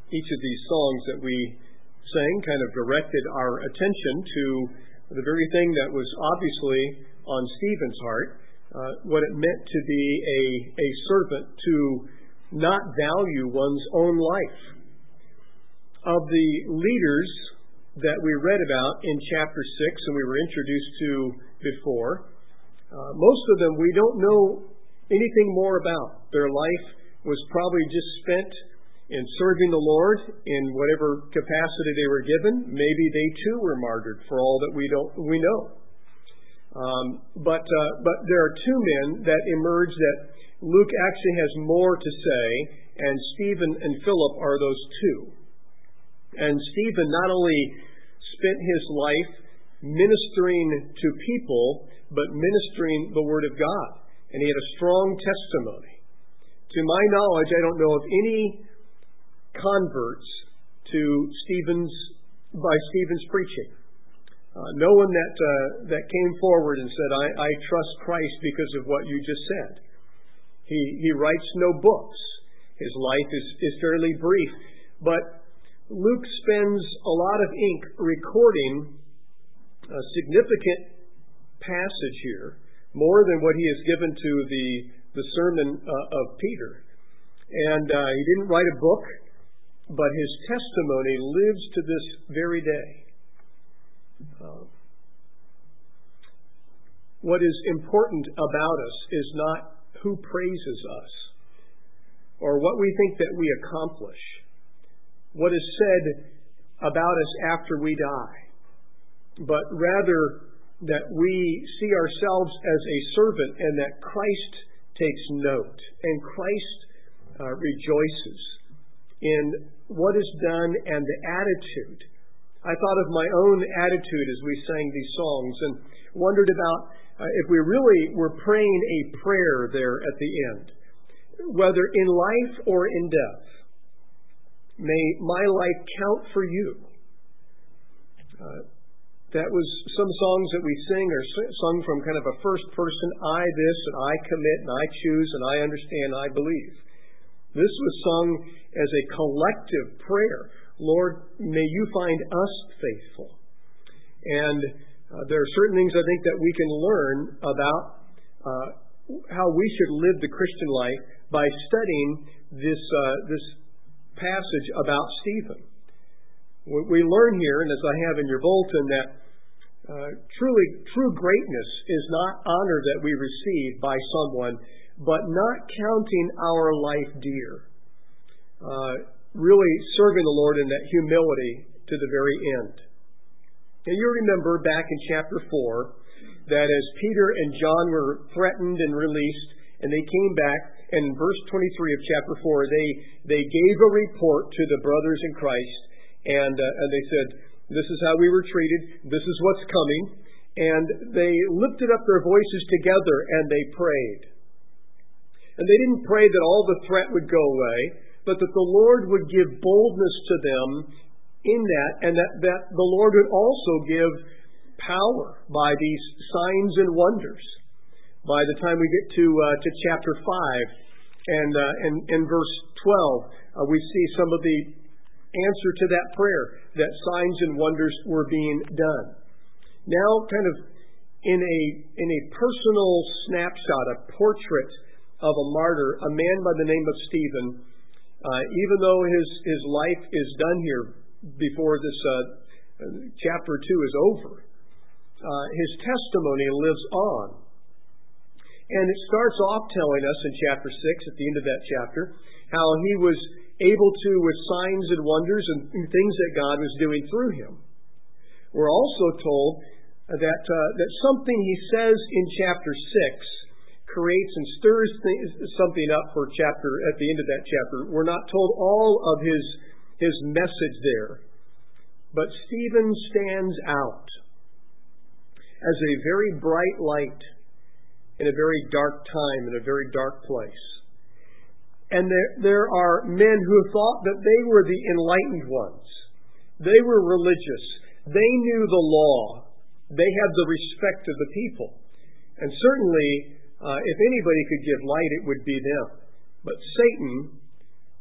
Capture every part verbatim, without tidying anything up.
each of these songs that we sang kind of directed our attention to the very thing that was obviously on Stephen's heart, uh, what it meant to be a, a servant, to not value one's own life. Of the leaders that we read about in chapter six and we were introduced to before, uh, most of them we don't know anything more about. Their life was probably just spent in serving the Lord in whatever capacity they were given. Maybe they too were martyred, for all that we don't we know. Um, but uh, but there are two men that emerge that Luke actually has more to say, and Stephen and Philip are those two. And Stephen not only spent his life ministering to people, but ministering the Word of God, and he had a strong testimony. To my knowledge, I don't know of any converts to Stephen's by Stephen's preaching. Uh, no one that uh, that came forward and said, I, I trust Christ because of what you just said. He he writes no books. His life is, is fairly brief. But Luke spends a lot of ink recording a significant passage here, more than what he has given to the, the sermon uh, of Peter. And uh, he didn't write a book, but his testimony lives to this very day. Uh, what is important about us is not who praises us or what we think that we accomplish. What is said about us after we die, but rather that we see ourselves as a servant and that Christ takes note and Christ uh, rejoices in what is done and the attitude. I thought of my own attitude as we sang these songs and wondered about uh, if we really were praying a prayer there at the end, whether in life or in death. May my life count for you. Uh, that was some songs that we sing are sung from kind of a first person, I this and I commit and I choose and I understand, I believe. This was sung as a collective prayer. Lord, may you find us faithful. And uh, there are certain things I think that we can learn about uh, how we should live the Christian life by studying this uh, this passage about Stephen. We learn here, and as I have in your bulletin, that uh, truly true greatness is not honor that we receive by someone, but not counting our life dear. Uh, really serving the Lord in that humility to the very end. And you remember back in chapter four that as Peter and John were threatened and released, and they came back, and in verse twenty-three of chapter four, they, they gave a report to the brothers in Christ, and, uh, and they said, this is how we were treated, this is what's coming, and they lifted up their voices together and they prayed. And they didn't pray that all the threat would go away, but that the Lord would give boldness to them in that, and that, that the Lord would also give power by these signs and wonders. By the time we get to uh, to chapter five and, uh, and and verse twelve, uh, we see some of the answer to that prayer, that signs and wonders were being done. Now, kind of in a in a personal snapshot, a portrait of a martyr, a man by the name of Stephen, uh, even though his, his life is done here before this uh, chapter two is over, uh, his testimony lives on. And it starts off telling us in chapter six, at the end of that chapter, how he was able to, with signs and wonders and things that God was doing through him. We're also told that uh, that something he says in chapter six creates and stirs th- something up for chapter at the end of that chapter. We're not told all of his his message there, but Stephen stands out as a very bright light in a very dark time, in a very dark place. And there, there are men who thought that they were the enlightened ones. They were religious. They knew the law. They had the respect of the people. And certainly, uh, if anybody could give light, it would be them. But Satan,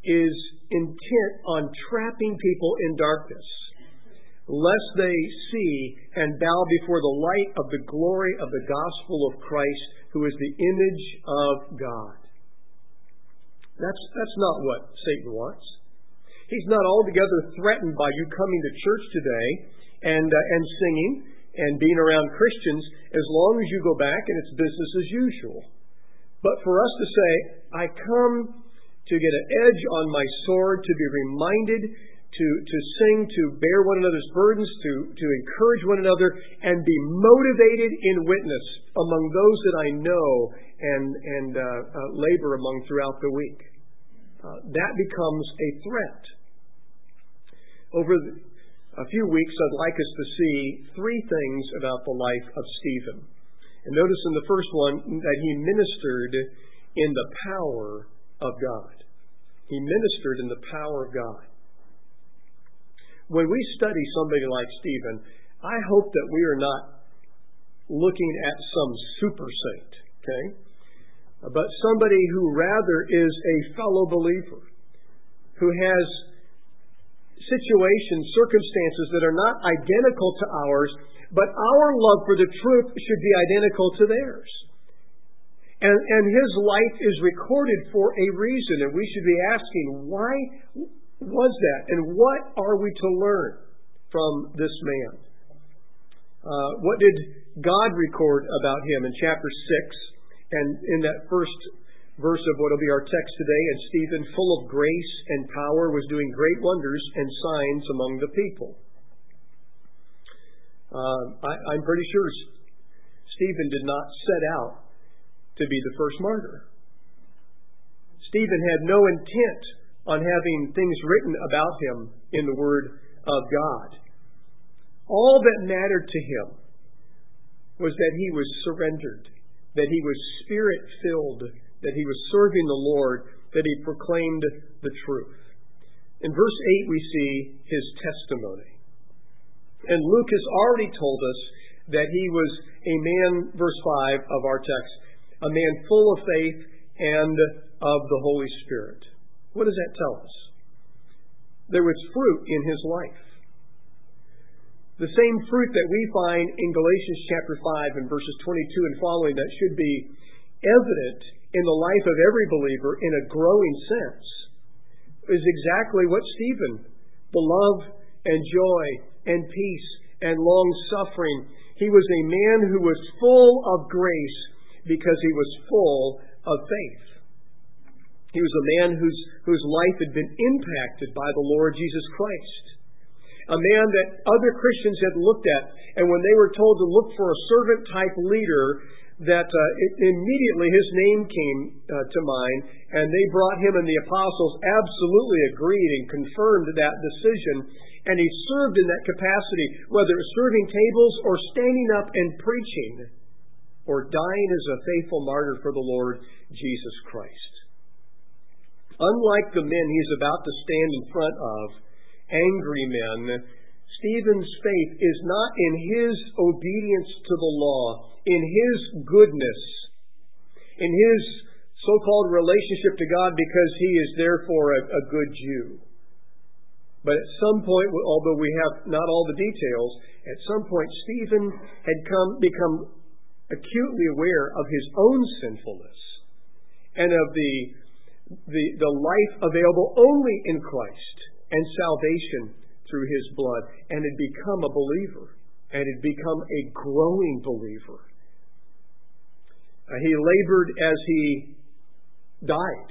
is intent on trapping people in darkness, lest they see and bow before the light of the glory of the gospel of Christ, who is the image of God. That's, that's not what Satan wants. He's not altogether threatened by you coming to church today and, uh, and singing and being around Christians as long as you go back and it's business as usual. But for us to say, I come to get an edge on my sword, to be reminded, to, to sing, to bear one another's burdens, to, to encourage one another, and be motivated in witness among those that I know and, and uh, uh, labor among throughout the week. Uh, that becomes a threat. Over the, a few weeks, I'd like us to see three things about the life of Stephen. And notice in the first one that he ministered in the power of God. He ministered in the power of God. When we study somebody like Stephen, I hope that we are not looking at some super saint, okay? But somebody who rather is a fellow believer, who has situations, circumstances that are not identical to ours, but our love for the truth should be identical to theirs. And, and his life is recorded for a reason, and we should be asking, why was that? And what are we to learn from this man? Uh, what did God record about him in chapter six? And in that first verse of what will be our text today, and Stephen, full of grace and power, was doing great wonders and signs among the people. Uh, I, I'm pretty sure Stephen did not set out to be the first martyr. Stephen had no intent on having things written about him in the Word of God. All that mattered to him was that he was surrendered, that he was Spirit-filled, that he was serving the Lord, that he proclaimed the truth. In verse eight we see his testimony. And Luke has already told us that he was a man, verse five of our text, a man full of faith and of the Holy Spirit. What does that tell us? There was fruit in his life. The same fruit that we find in Galatians chapter five and verses twenty-two and following that should be evident in the life of every believer in a growing sense is exactly what Stephen, the love and joy and peace and long-suffering. He was a man who was full of grace because he was full of faith. He was a man whose, whose life had been impacted by the Lord Jesus Christ. A man that other Christians had looked at, and when they were told to look for a servant-type leader, that uh, it, immediately his name came uh, to mind, and they brought him, and the apostles absolutely agreed and confirmed that decision, and he served in that capacity, whether it was serving tables or standing up and preaching, or dying as a faithful martyr for the Lord Jesus Christ. Unlike the men he's about to stand in front of, angry men, Stephen's faith is not in his obedience to the law, in his goodness, in his so-called relationship to God because he is therefore a, a good Jew. But at some point, although we have not all the details, at some point Stephen had come become acutely aware of his own sinfulness and of the, the, the life available only in Christ and salvation through his blood, and had become a believer, and had become a growing believer. Uh, he labored as he died.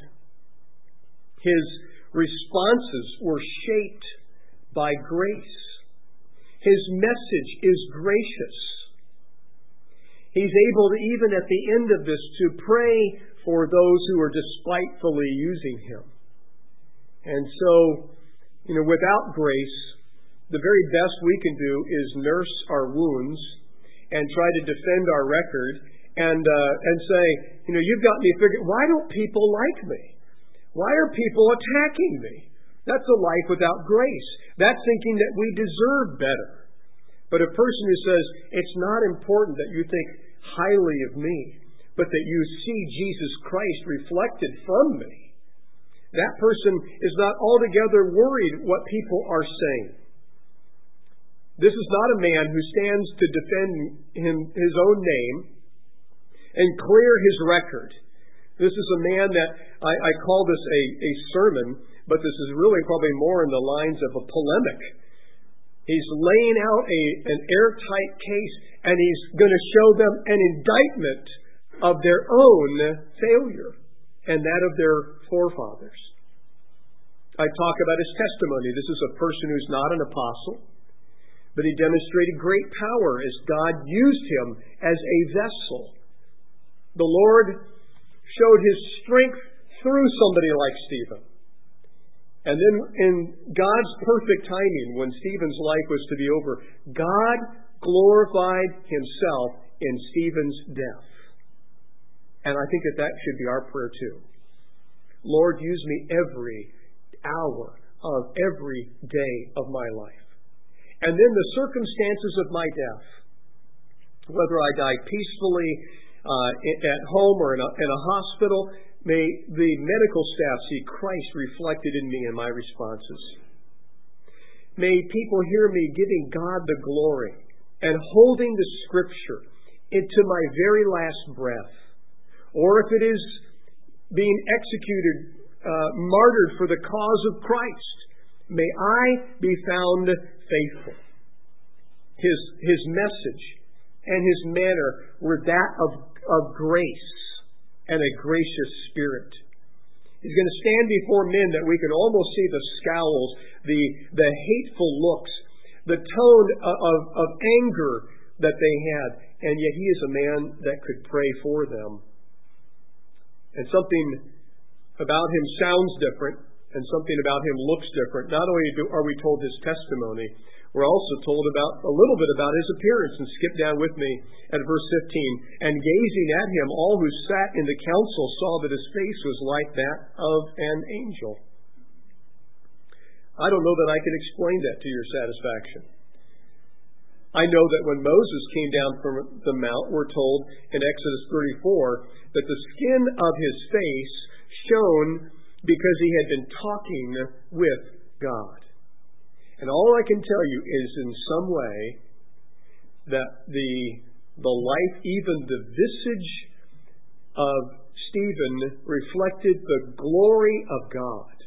His responses were shaped by grace. His message is gracious. He's able to, even at the end of this, to pray for those who are despitefully using him. And so, you know, without grace, the very best we can do is nurse our wounds and try to defend our record and uh, and say, you know, you've got me figured. Why don't people like me? Why are people attacking me? That's a life without grace. That's thinking that we deserve better. But a person who says, it's not important that you think highly of me, but that you see Jesus Christ reflected from me, That person is not altogether worried what people are saying. This is not a man who stands to defend him, his own name and clear his record. This is a man that I, I call this a, a sermon, but this is really probably more in the lines of a polemic. He's laying out a, an airtight case, and he's going to show them an indictment of their own failure and that of their forefathers. I talk about his testimony. This is a person who's not an apostle, but he demonstrated great power as God used him as a vessel. The Lord showed his strength through somebody like Stephen. And then in God's perfect timing, when Stephen's life was to be over, God glorified himself in Stephen's death. And I think that that should be our prayer too. Lord, use me every hour of every day of my life. And then the circumstances of my death, whether I die peacefully uh, at home or in a, in a hospital, may the medical staff see Christ reflected in me and my responses. May people hear me giving God the glory and holding the Scripture into my very last breath. Or if it is being executed, uh, martyred for the cause of Christ, may I be found faithful. His, his message and his manner were that of, of grace and a gracious spirit. He's going to stand before men that we can almost see the scowls, the, the hateful looks, the tone of, of, of anger that they had, and yet he is a man that could pray for them. And something about him sounds different, and something about him looks different. Not only do, are we told his testimony, we're also told about a little bit about his appearance. And skip down with me at verse fifteen. And gazing at him, all who sat in the council saw that his face was like that of an angel. I don't know that I can explain that to your satisfaction. I know that when Moses came down from the mount, we're told in Exodus thirty-four that the skin of his face shone because he had been talking with God. And all I can tell you is in some way that the, the life, even the visage of Stephen reflected the glory of God.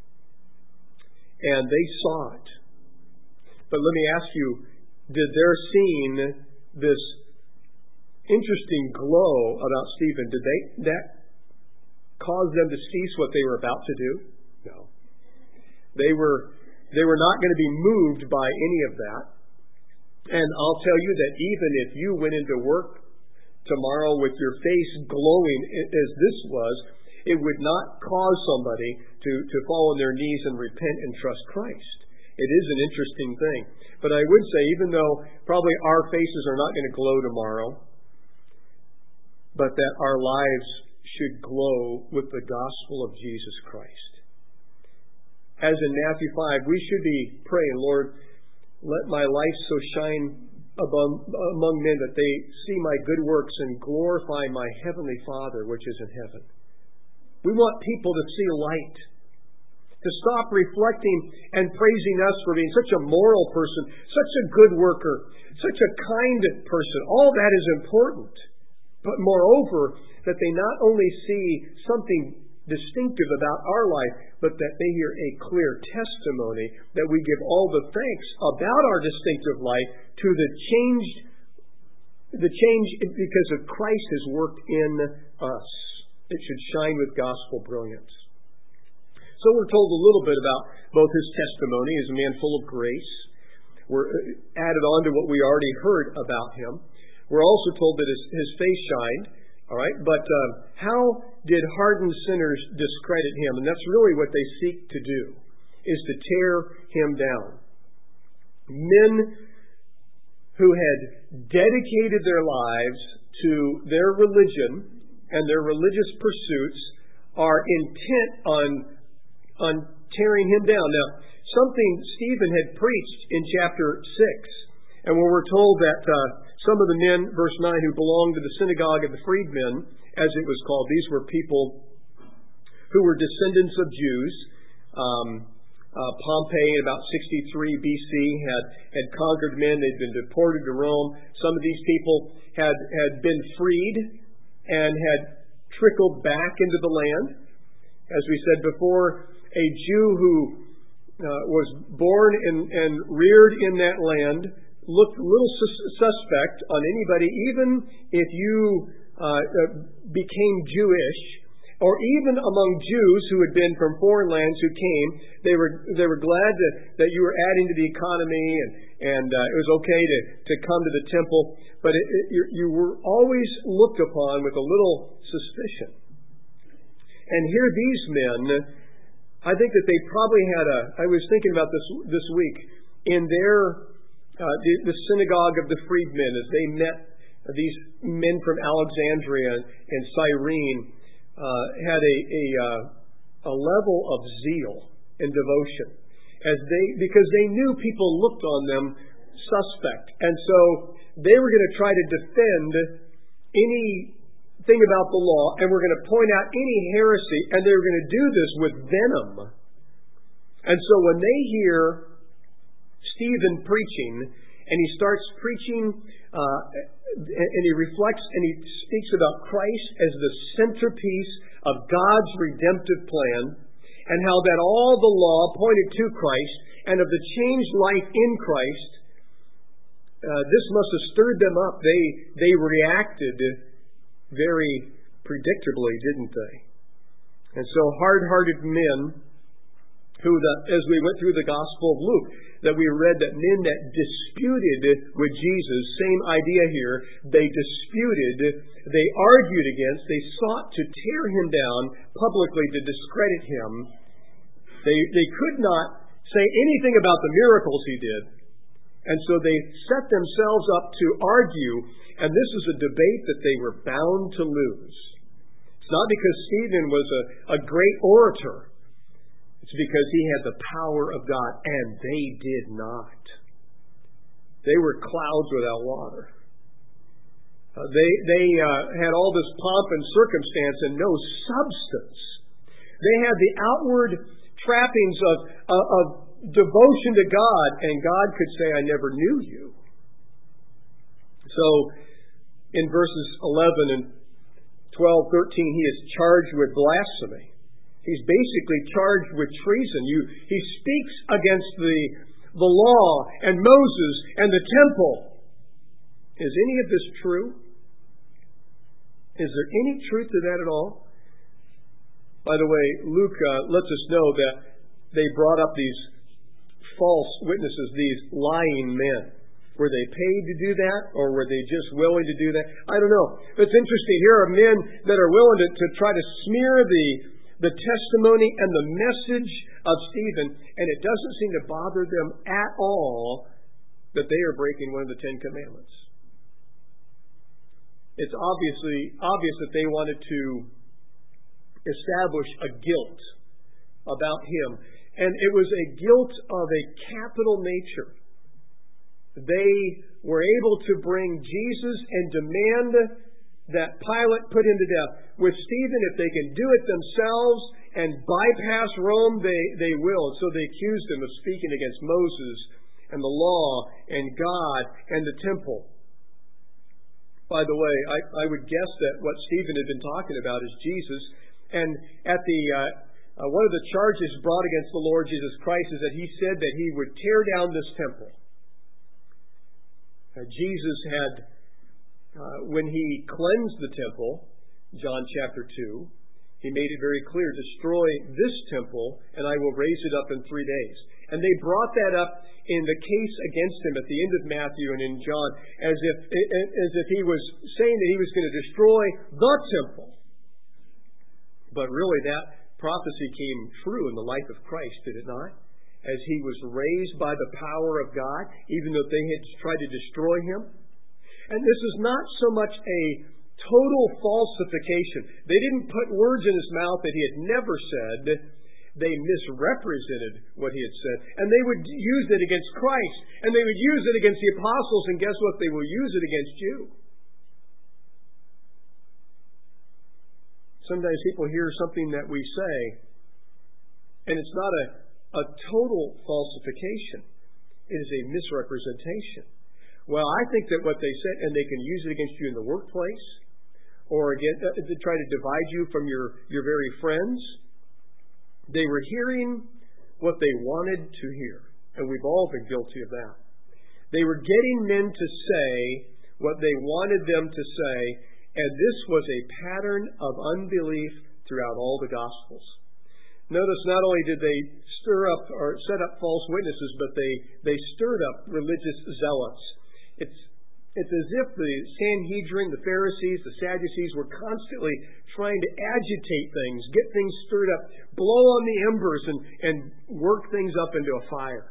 And they saw it. But let me ask you, did their seeing this interesting glow about Stephen, did they that cause them to cease what they were about to do? No. They were they were not going to be moved by any of that. And I'll tell you that even if you went into work tomorrow with your face glowing as this was, it would not cause somebody to, to fall on their knees and repent and trust Christ. It is an interesting thing. But I would say, even though probably our faces are not going to glow tomorrow, but that our lives should glow with the gospel of Jesus Christ. As in Matthew five, we should be praying, Lord, let my life so shine among, among men that they see my good works and glorify my heavenly Father which is in heaven. We want people to see light, to stop reflecting and praising us for being such a moral person, such a good worker, such a kind person. All that is important. But moreover, that they not only see something distinctive about our life, but that they hear a clear testimony that we give all the thanks about our distinctive life to the change, the change because of Christ has worked in us. It should shine with gospel brilliance. So we're told a little bit about both his testimony as a man full of grace. We're added on to what we already heard about him. We're also told that his, his face shined. All right, but uh, how did hardened sinners discredit him? And that's really what they seek to do, is to tear him down. Men who had dedicated their lives to their religion and their religious pursuits are intent on, on tearing him down. Now, something Stephen had preached in chapter six, and when we're told that uh, some of the men, verse nine, who belonged to the synagogue of the freedmen, as it was called, these were people who were descendants of Jews. Um, uh, Pompey, in about sixty-three B C, had, had conquered men. They'd been deported to Rome. Some of these people had, had been freed and had trickled back into the land. As we said before, a Jew who uh, was born and, and reared in that land looked a little sus- suspect on anybody, even if you uh, became Jewish, or even among Jews who had been from foreign lands who came. They were they were glad to, that you were adding to the economy, and and uh, it was okay to, to come to the temple, but it, it, you, you were always looked upon with a little suspicion. And here these men, I think that they probably had a, I was thinking about this this week, in their, uh, the, the synagogue of the freedmen, as they met these men from Alexandria and Cyrene, uh, had a, a, uh, a level of zeal and devotion, as they, because they knew people looked on them suspect. And so they were going to try to defend any thing about the law, and we're going to point out any heresy, and they were going to do this with venom. And so when they hear Stephen preaching, and he starts preaching, uh, and he reflects and he speaks about Christ as the centerpiece of God's redemptive plan, and how that all the law pointed to Christ, and of the changed life in Christ, uh, this must have stirred them up. They they reacted very predictably, didn't they? And so hard-hearted men who, the, as we went through the Gospel of Luke, that we read that men that disputed with Jesus, same idea here, they disputed, they argued against, they sought to tear him down publicly to discredit him. They, they could not say anything about the miracles he did. And so they set themselves up to argue, and this is a debate that they were bound to lose. It's not because Stephen was a, a great orator. It's because he had the power of God, and they did not. They were clouds without water. Uh, they they uh, had all this pomp and circumstance and no substance. They had the outward trappings of, of, of devotion to God, and God could say, I never knew you. So, in verses eleven and twelve, thirteen, he is charged with blasphemy. He's basically charged with treason. You, he speaks against the, the law and Moses and the temple. Is any of this true? Is there any truth to that at all? By the way, Luke uh, lets us know that they brought up these false witnesses, these lying men. Were they paid to do that, or were they just willing to do that? I don't know. But it's interesting. Here are men that are willing to, to try to smear the, the testimony and the message of Stephen, and it doesn't seem to bother them at all that they are breaking one of the Ten Commandments. It's obviously obvious that they wanted to establish a guilt about him. And it was a guilt of a capital nature. They were able to bring Jesus and demand that Pilate put him to death. With Stephen, if they can do it themselves and bypass Rome, they, they will. So they accused him of speaking against Moses and the law and God and the temple. By the way, I, I would guess that what Stephen had been talking about is Jesus. And at the uh, uh, one of the charges brought against the Lord Jesus Christ is that he said that he would tear down this temple. Uh, Jesus had, uh, when he cleansed the temple, John chapter two, he made it very clear, destroy this temple and I will raise it up in three days. And they brought that up in the case against him at the end of Matthew and in John, as if, as if he was saying that he was going to destroy the temple. But really that prophecy came true in the life of Christ, did it not? As he was raised by the power of God, even though they had tried to destroy him. And this is not so much a total falsification. They didn't put words in his mouth that he had never said. They misrepresented what he had said. And they would use it against Christ. And they would use it against the apostles. And guess what? They will use it against you. Sometimes people hear something that we say, and it's not a, a total falsification. It is a misrepresentation. Well, I think that what they said, and they can use it against you in the workplace, or again, uh, to try to divide you from your, your very friends. They were hearing what they wanted to hear, and we've all been guilty of that. They were getting men to say what they wanted them to say, and this was a pattern of unbelief throughout all the Gospels. Notice not only did they stir up or set up false witnesses, but they, they stirred up religious zealots. It's, it's as if the Sanhedrin, the Pharisees, the Sadducees were constantly trying to agitate things, get things stirred up, blow on the embers, and, and work things up into a fire.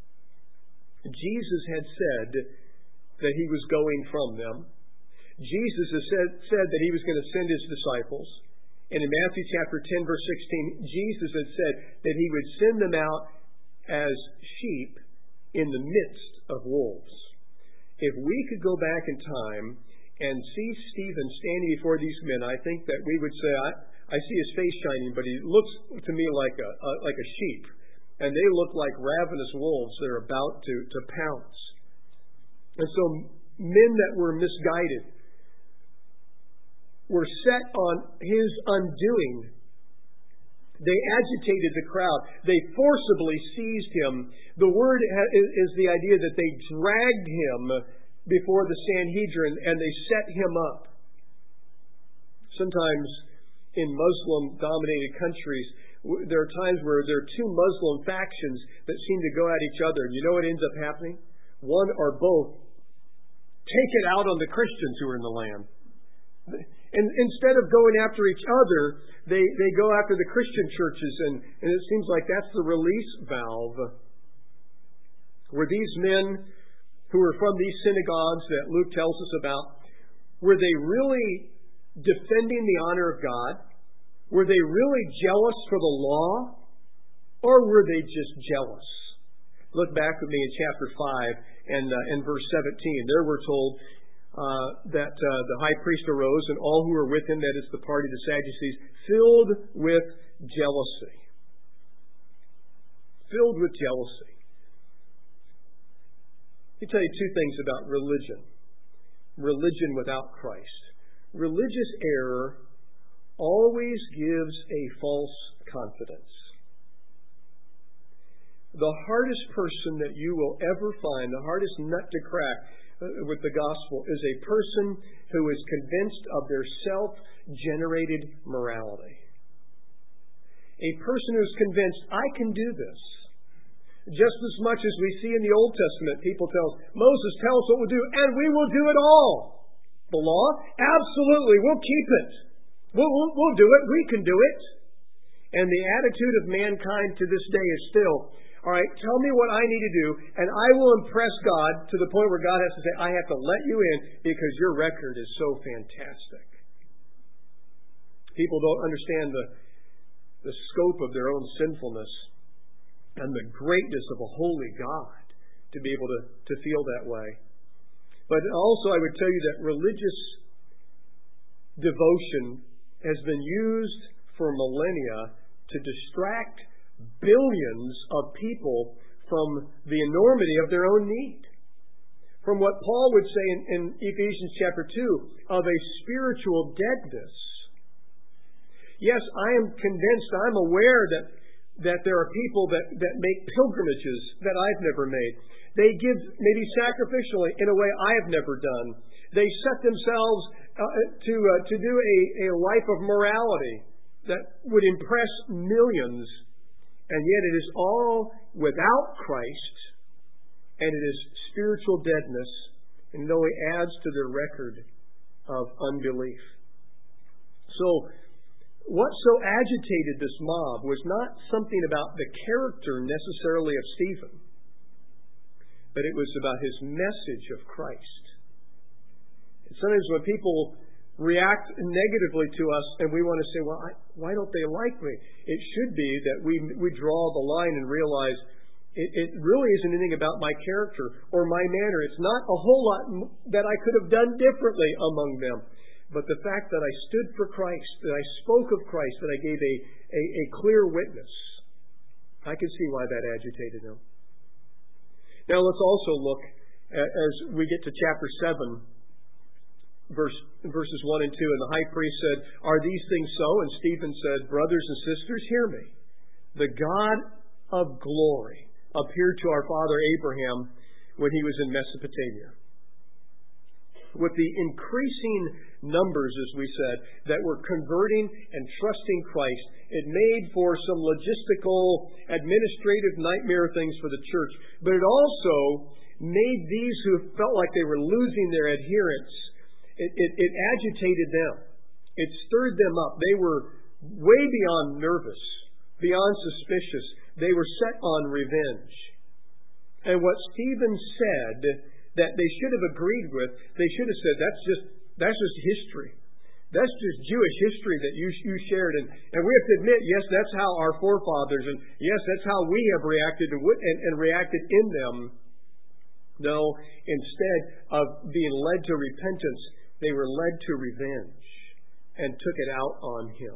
Jesus had said that he was going from them. Jesus has said, said that he was going to send his disciples. And in Matthew chapter ten, verse sixteen, Jesus had said that he would send them out as sheep in the midst of wolves. If we could go back in time and see Stephen standing before these men, I think that we would say, I, I see his face shining, but he looks to me like a, a like a sheep. And they look like ravenous wolves that are about to, to pounce. And so men that were misguided were set on his undoing. They agitated the crowd. They forcibly seized him. The word is the idea that they dragged him before the Sanhedrin and they set him up. Sometimes in Muslim-dominated countries, there are times where there are two Muslim factions that seem to go at each other. And you know what ends up happening? One or both take it out on the Christians who are in the land. And instead of going after each other, they, they go after the Christian churches, and, and it seems like that's the release valve. Were these men who were from these synagogues that Luke tells us about, were they really defending the honor of God? Were they really jealous for the law? Or were they just jealous? Look back with me in chapter five and uh, in verse seventeen. There we're told Uh, that uh, the high priest arose, and all who were with him, that is the party of the Sadducees, filled with jealousy. Filled with jealousy. Let me tell you two things about religion. Religion without Christ. Religious error always gives a false confidence. The hardest person that you will ever find, the hardest nut to crack with the gospel, is a person who is convinced of their self-generated morality. A person who is convinced, I can do this. Just as much as we see in the Old Testament, people tell us, Moses, tell us what we'll do, and we will do it all. The law? Absolutely, we'll keep it. We'll, we'll, we'll do it. We can do it. And the attitude of mankind to this day is still, all right, tell me what I need to do, and I will impress God to the point where God has to say, I have to let you in because your record is so fantastic. People don't understand the, the scope of their own sinfulness and the greatness of a holy God to be able to, to feel that way. But also I would tell you that religious devotion has been used for millennia to distract billions of people from the enormity of their own need. From what Paul would say in, in Ephesians chapter two, of a spiritual deadness. Yes, I am convinced, I'm aware that, that there are people that, that make pilgrimages that I've never made. They give maybe sacrificially in a way I have never done. They set themselves uh, to, uh, to do a, a life of morality that would impress millions. And yet it is all without Christ, and it is spiritual deadness, and it only adds to their record of unbelief. So, what so agitated this mob was not something about the character necessarily of Stephen, but it was about his message of Christ. And sometimes when people react negatively to us and we want to say, well, I, why don't they like me? It should be that we we draw the line and realize it, it really isn't anything about my character or my manner. It's not a whole lot that I could have done differently among them. but the fact that I stood for Christ, that I spoke of Christ, that I gave a, a, a clear witness. I can see why that agitated him. Now let's also look at, as we get to chapter seven, verse, verses one and two. And the high priest said, "Are these things so?" And Stephen said, "Brothers and sisters, hear me. The God of glory appeared to our father Abraham when he was in Mesopotamia." With the increasing numbers, as we said, that were converting and trusting Christ, it made for some logistical, administrative nightmare things for the church. But it also made these who felt like they were losing their adherence, it, it, it agitated them. It stirred them up. They were way beyond nervous, beyond suspicious. They were set on revenge. And what Stephen said that they should have agreed with, they should have said, that's just that's just history. That's just Jewish history that you you shared. And, and we have to admit, yes, that's how our forefathers, and yes, that's how we have reacted and, and, and reacted in them. No, instead of being led to repentance, they were led to revenge and took it out on him.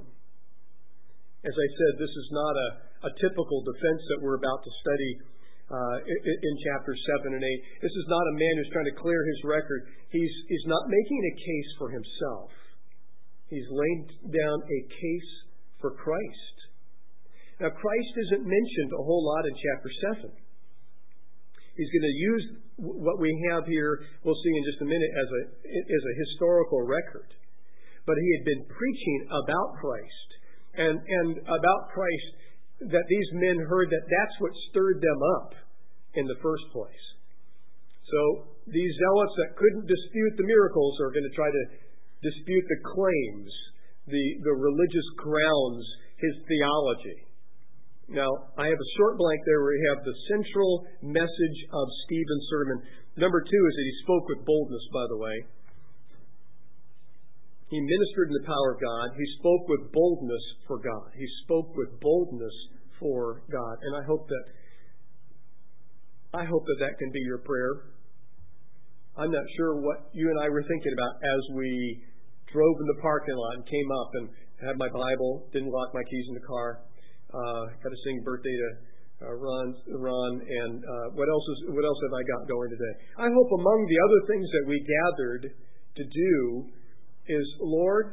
As I said, this is not a, a typical defense that we're about to study Uh, in, in chapter seven and eight. This is not a man who's trying to clear his record. He's, he's not making a case for himself. He's laid down a case for Christ. Now, Christ isn't mentioned a whole lot in chapter seven. He's going to use what we have here, we'll see in just a minute, as a, as a historical record. But he had been preaching about Christ and, and about Christ that these men heard that that's what stirred them up in the first place. So these zealots that couldn't dispute the miracles are going to try to dispute the claims, the, the religious grounds, his theology. Now, I have a short blank there where we have the central message of Stephen's sermon. Number two is that he spoke with boldness, by the way. He ministered in the power of God. He spoke with boldness for God. He spoke with boldness for God. And I hope that I hope that that can be your prayer. I'm not sure what you and I were thinking about as we drove in the parking lot and came up and had my Bible, didn't lock my keys in the car, uh, got to sing birthday to uh, Ron, Ron, and uh, what else is what else have I got going today? I hope among the other things that we gathered to do is, Lord,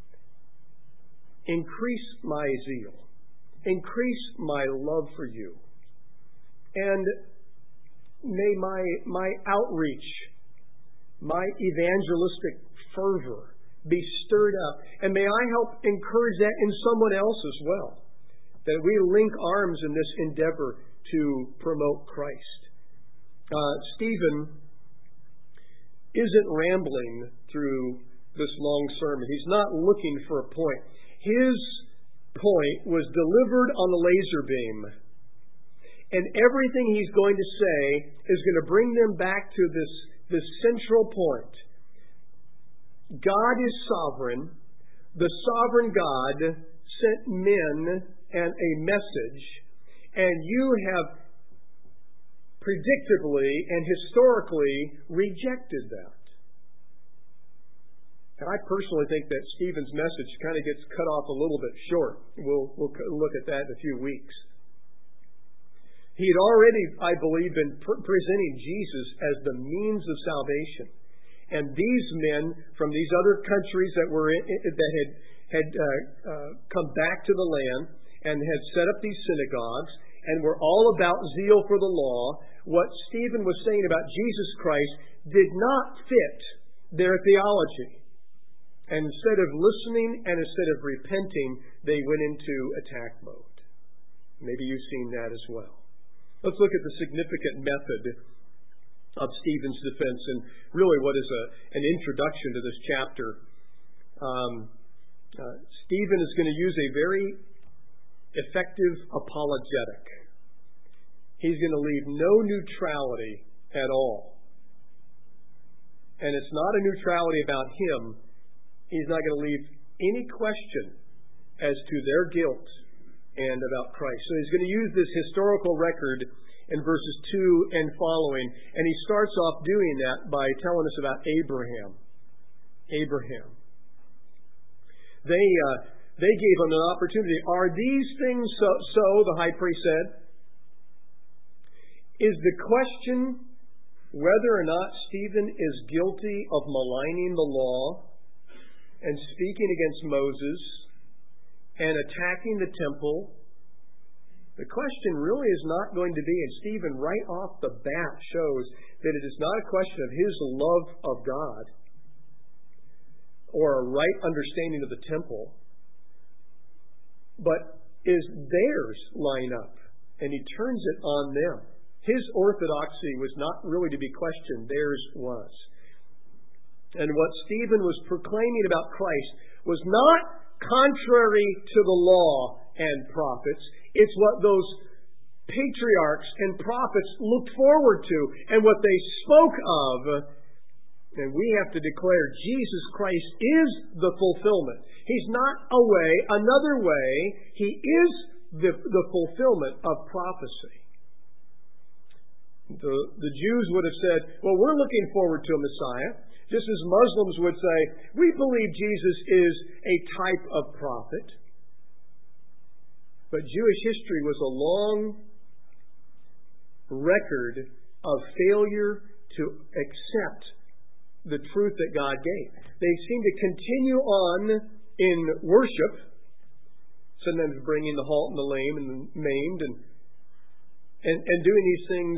increase my zeal. Increase my love for you. And may my my outreach, my evangelistic fervor be stirred up. And may I help encourage that in someone else as well. That we link arms in this endeavor to promote Christ. Uh, Stephen isn't rambling through this long sermon. He's not looking for a point. His point was delivered on the laser beam. And everything he's going to say is going to bring them back to this, this central point. God is sovereign. The sovereign God sent men and a message. And you have predictably and historically rejected that. And I personally think that Stephen's message kind of gets cut off a little bit short. We'll, we'll look at that in a few weeks. He had already, I believe, been pr- presenting Jesus as the means of salvation. And these men from these other countries that were in, that had had uh, uh, come back to the land and had set up these synagogues and were all about zeal for the law, what Stephen was saying about Jesus Christ did not fit their theology. And instead of listening and instead of repenting, they went into attack mode. Maybe you've seen that as well. Let's look at the significant method of Stephen's defense and really what is a, an introduction to this chapter. Um, uh, Stephen is going to use a very effective apologetic. He's going to leave no neutrality at all. And it's not a neutrality about him. He's not going to leave any question as to their guilt and about Christ. So he's going to use this historical record in verses two and following. And he starts off doing that by telling us about Abraham. Abraham. They uh, they gave him an opportunity. Are these things so, so? The high priest said. Is the question whether or not Stephen is guilty of maligning the law and speaking against Moses and attacking the temple? The question really is not going to be, and Stephen right off the bat shows that it is not a question of his love of God or a right understanding of the temple, but is theirs line up, and he turns it on them. His orthodoxy was not really to be questioned, theirs was. And what Stephen was proclaiming about Christ was not contrary to the law and prophets. It's what those patriarchs and prophets looked forward to and what they spoke of. And we have to declare Jesus Christ is the fulfillment. He's not a way, another way. He is the, the fulfillment of prophecy. The, the Jews would have said, well, we're looking forward to a Messiah. Just as Muslims would say, we believe Jesus is a type of prophet. But Jewish history was a long record of failure to accept the truth that God gave. They seem to continue on in worship, sometimes bringing the halt and the lame and the maimed, and and, and doing these things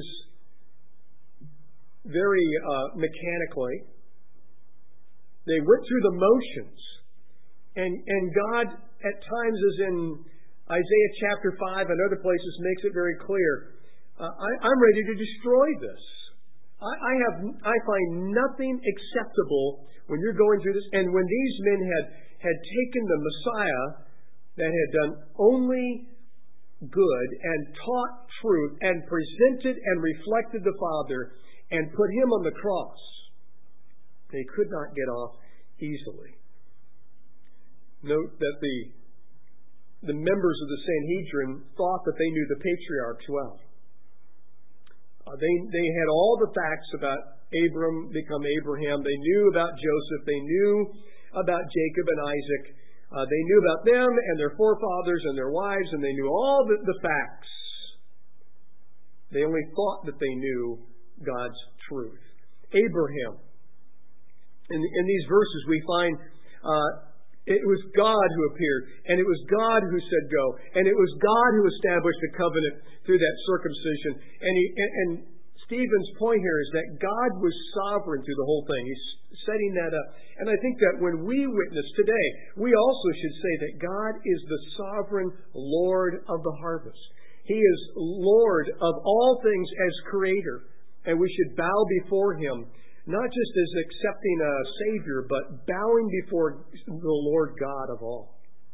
very uh, mechanically. They went through the motions, and and God at times, as in Isaiah chapter five and other places, makes it very clear. Uh, I, I'm ready to destroy this. I, I have I find nothing acceptable when you're going through this. And when these men had had taken the Messiah that had done only good and taught truth and presented and reflected the Father and put him on the cross, they could not get off easily. Note that the the members of the Sanhedrin thought that they knew the patriarchs well. Uh, they they had all the facts about Abram become Abraham. They knew about Joseph. They knew about Jacob and Isaac. Uh, they knew about them and their forefathers and their wives, and they knew all the, the facts. They only thought that they knew God's truth. Abraham. In, in these verses we find uh, it was God who appeared, and it was God who said go, and it was God who established the covenant through that circumcision. And, he, and, and Stephen's point here is that God was sovereign through the whole thing. He's setting that up. And I think that when we witness today, we also should say that God is the sovereign Lord of the harvest. He is Lord of all things as creator, and we should bow before him, not just as accepting a Savior, but bowing before the Lord God of all.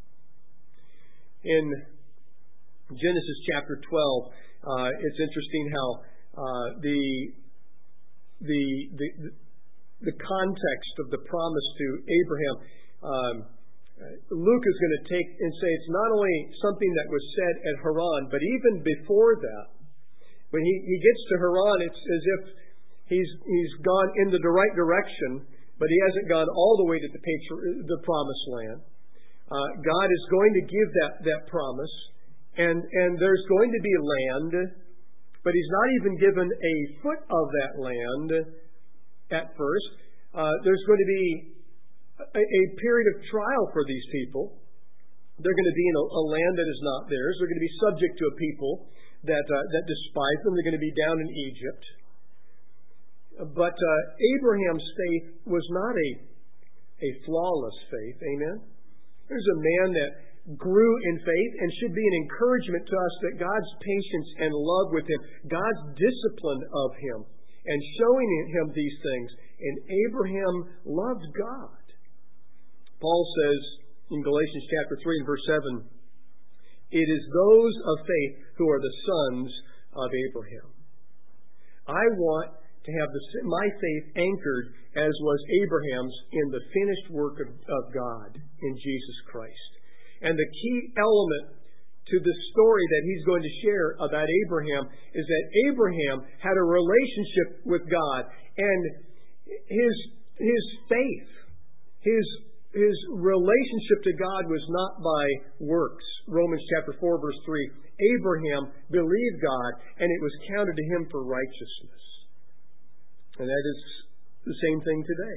In Genesis chapter twelve, uh, it's interesting how uh, the, the the the context of the promise to Abraham. Um, Luke is going to take and say it's not only something that was said at Haran, but even before that, when he, he gets to Haran, it's as if He's he's gone in the right direction, but he hasn't gone all the way to the, patri- the promised land. Uh, God is going to give that, that promise, and, and there's going to be land, but he's not even given a foot of that land at first. Uh, there's going to be a, a period of trial for these people. They're going to be in a, a land that is not theirs. They're going to be subject to a people that uh, that despise them. They're going to be down in Egypt. But uh, Abraham's faith was not a, a flawless faith. Amen? There's a man that grew in faith and should be an encouragement to us that God's patience and love with him, God's discipline of him, and showing him these things. And Abraham loved God. Paul says in Galatians chapter three and verse seven, it is those of faith who are the sons of Abraham. I want to have the, my faith anchored, as was Abraham's, in the finished work of, of God in Jesus Christ. And the key element to the story that he's going to share about Abraham is that Abraham had a relationship with God, and his his faith, his his relationship to God was not by works. Romans chapter four, verse three. Abraham believed God, and it was counted to him for righteousness. And that is the same thing today.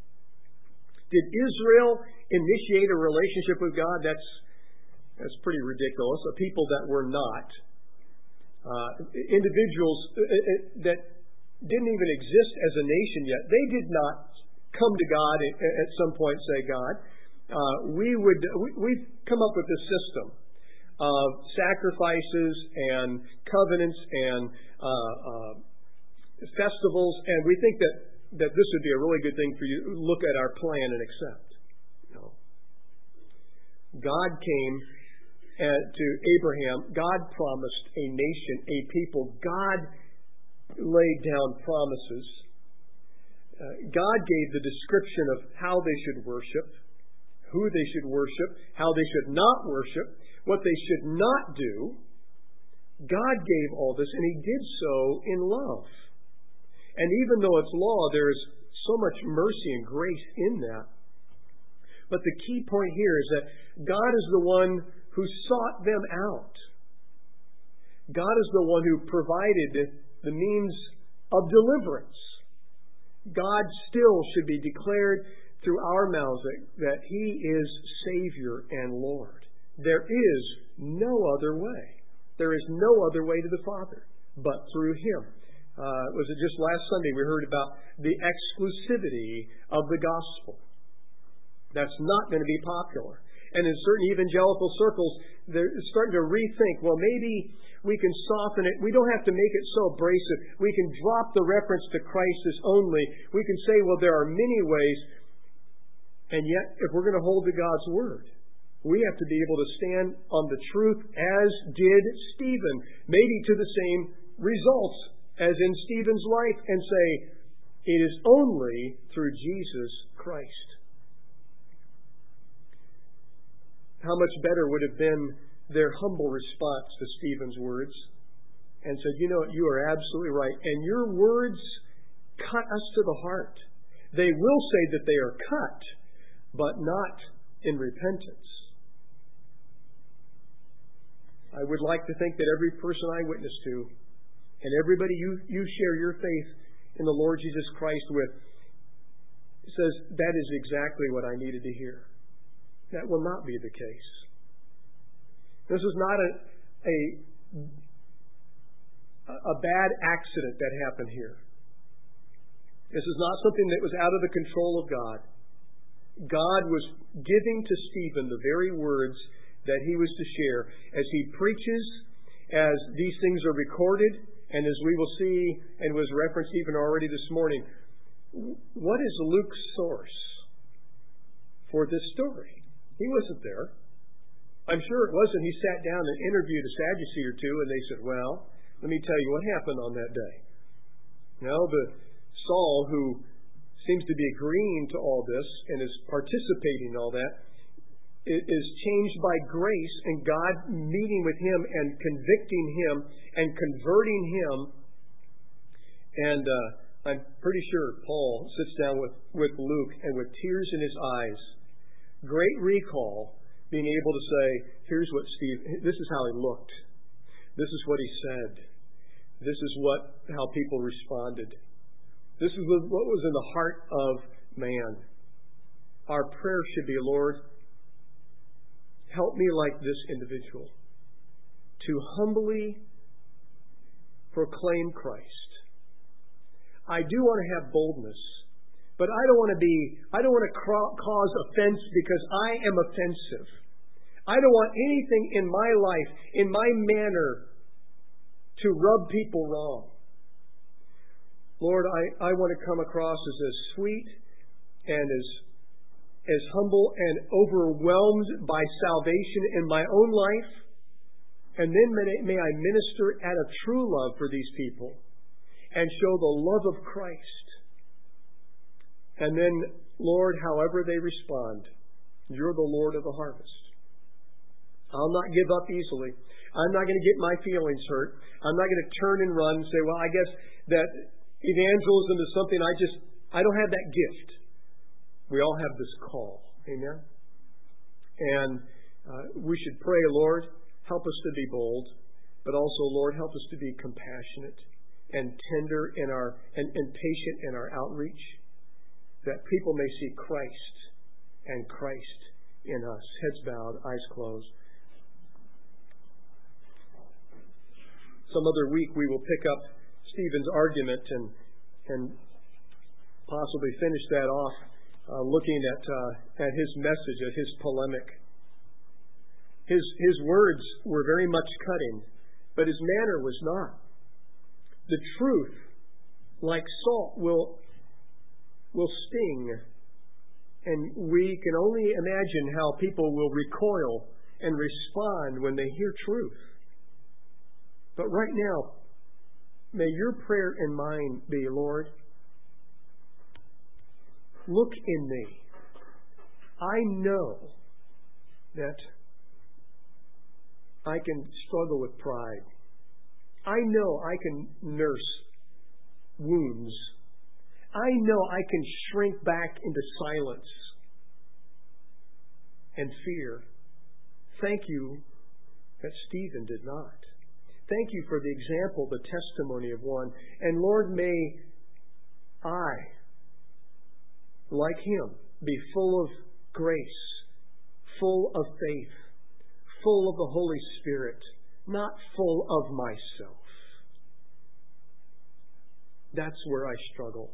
Did Israel initiate a relationship with God? That's that's pretty ridiculous. A people that were not. Uh, individuals that didn't even exist as a nation yet. They did not come to God at some point and say, God, uh, we would, we, we've come up with this system of sacrifices and covenants and uh, uh, festivals, and we think that, that this would be a really good thing for you to look at our plan and accept. No. God came uh, to Abraham. God promised a nation, a people. God laid down promises. Uh, God gave the description of how they should worship, who they should worship, how they should not worship, what they should not do. God gave all this, and He did so in love. And even though it's law, there is so much mercy and grace in that. But the key point here is that God is the one who sought them out. God is the one who provided the means of deliverance. God still should be declared through our mouths that, that He is Savior and Lord. There is no other way. There is no other way to the Father but through Him. Uh, was it just last Sunday we heard about the exclusivity of the gospel? That's not going to be popular. And in certain evangelical circles, they're starting to rethink, well, maybe we can soften it. We don't have to make it so abrasive. We can drop the reference to Christ as only. We can say, well, there are many ways. And yet, if we're going to hold to God's Word, we have to be able to stand on the truth as did Stephen, maybe to the same results as in Stephen's life, and say, it is only through Jesus Christ. How much better would have been their humble response to Stephen's words and said, you know, you are absolutely right. And your words cut us to the heart. They will say that they are cut, but not in repentance. I would like to think that every person I witness to and everybody you, you share your faith in the Lord Jesus Christ with says, that is exactly what I needed to hear. That will not be the case. This is not a, a, a bad accident that happened here. This is not something that was out of the control of God. God was giving to Stephen the very words that he was to share as he preaches, as these things are recorded, and as we will see, and was referenced even already this morning. What is Luke's source for this story? He wasn't there. I'm sure it wasn't. He sat down and interviewed a Sadducee or two, and they said, well, let me tell you what happened on that day. Now, the Saul, who seems to be agreeing to all this and is participating in all that, is changed by grace and God meeting with him and convicting him and converting him. And uh, I'm pretty sure Paul sits down with, with Luke and with tears in his eyes, great recall, being able to say, here's what Steve, this is how he looked. This is what he said. This is what how people responded. This is what was in the heart of man. Our prayer should be, Lord, help me like this individual to humbly proclaim Christ. I do want to have boldness, but I don't want to be, I don't want to cause offense because I am offensive. I don't want anything in my life, in my manner, to rub people wrong. Lord, I, I want to come across as as sweet and as, as humble and overwhelmed by salvation in my own life. And then may, may I minister out of true love for these people and show the love of Christ. And then, Lord, however they respond, you're the Lord of the harvest. I'll not give up easily. I'm not going to get my feelings hurt. I'm not going to turn and run and say, well, I guess that evangelism is something I just, I don't have that gift. We all have this call. Amen? And uh, we should pray, Lord, help us to be bold, but also, Lord, help us to be compassionate and tender in our and, and patient in our outreach, that people may see Christ and Christ in us. Heads bowed, eyes closed. Some other week we will pick up Stephen's argument and and possibly finish that off uh, looking at uh, at his message, at his polemic. His his words were very much cutting, but his manner was not. The truth, like salt, will will sting, and we can only imagine how people will recoil and respond when they hear truth. But right now, may your prayer and mine be, Lord, look in me. I know that I can struggle with pride. I know I can nurse wounds. I know I can shrink back into silence and fear. Thank you that Stephen did not. Thank you for the example, the testimony of one. And Lord, may I, like him, be full of grace, full of faith, full of the Holy Spirit, not full of myself. That's where I struggle.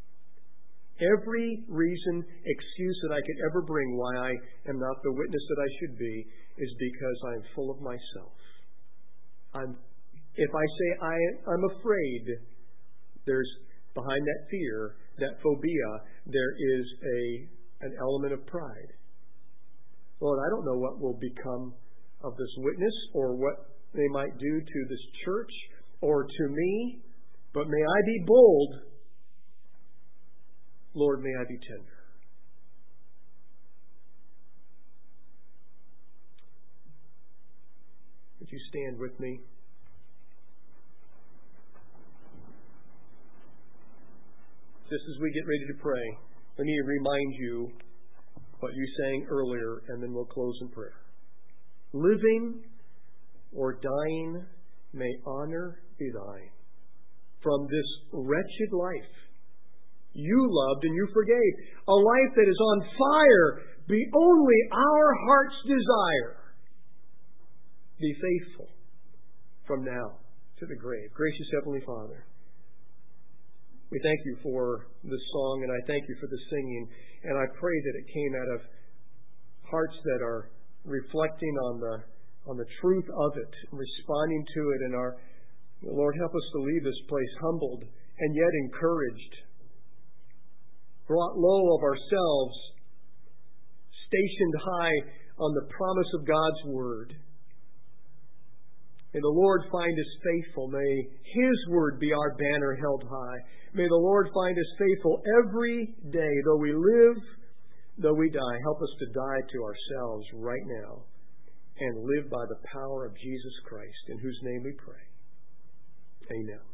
Every reason, excuse that I could ever bring why I am not the witness that I should be is because I'm full of myself. I'm, if I say I, I'm afraid, there's behind that fear, that phobia, there is a an element of pride. Lord, I don't know what will become of this witness or what they might do to this church or to me, but may I be bold. Lord, may I be tender. Would you stand with me? Just as we get ready to pray, let me remind you what you sang earlier, and then we'll close in prayer. Living or dying, may honor be thine. From this wretched life you loved and you forgave, a life that is on fire, be only our heart's desire. Be faithful from now to the grave. Gracious Heavenly Father, we thank you for this song, and I thank you for the singing, and I pray that it came out of hearts that are reflecting on the on the truth of it, responding to it, and our Lord, help us to leave this place humbled and yet encouraged, brought low of ourselves, stationed high on the promise of God's Word. May the Lord find us faithful. May His Word be our banner held high. May the Lord find us faithful every day, though we live, though we die. Help us to die to ourselves right now and live by the power of Jesus Christ, in whose name we pray. Amen.